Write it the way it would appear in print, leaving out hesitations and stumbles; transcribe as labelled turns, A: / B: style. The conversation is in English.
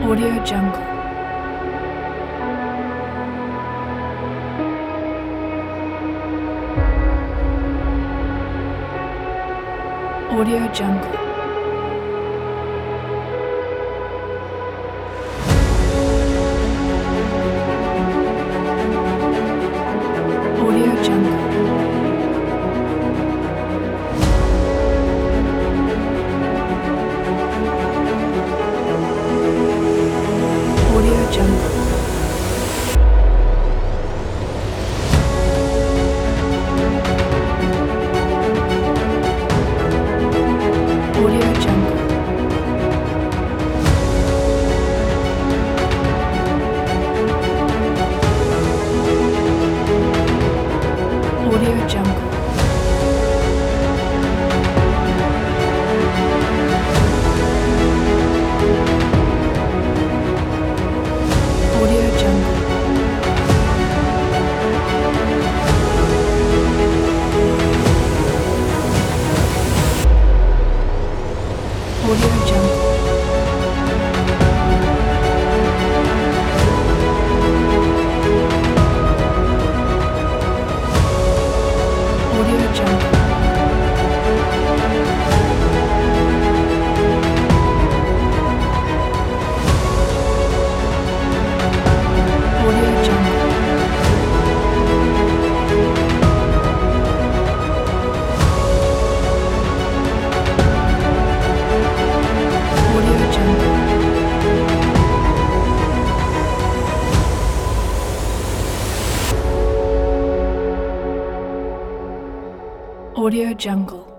A: Audio Jungle. Audio Jungle. Audio Jungle. Audio Jungle. Audio Jungle. Audio Jungle. Audio Jungle. Audio Jungle. Audio Jungle. Audio Jungle. Audio Jungle. Audio Jungle.